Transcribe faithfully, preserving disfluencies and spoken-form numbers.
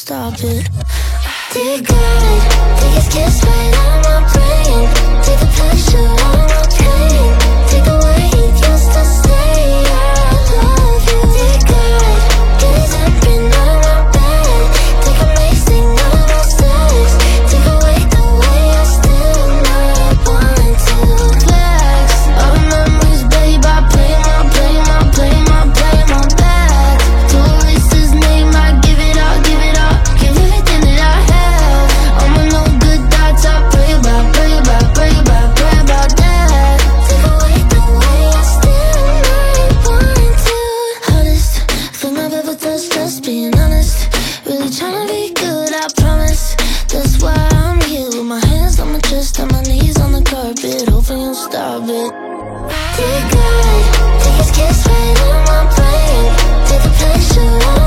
stop it. Dear God, take his kiss right out my brain. Take the pressure out of my pain. Take the way he used to say I love you. Dear God, get his handprint out of my bed. Take amazing out of my sex. Take away the way I still might want to flex. All the memories, babe, I play my, play my, play my, play my back. To erase his name, I give it all, give it all, give everything that I have. All my no good thoughts, I pray about, pray about, pray about, pray about that. Take away the way I still might want to. Hardest thing I've ever touched, just being honest. Really tryna be good, I promise. That's why I'm here with my hands on my chest and my knees on the carpet, hoping you'll stop it. Dear God, take his kiss right out of my brain. Take the pressure out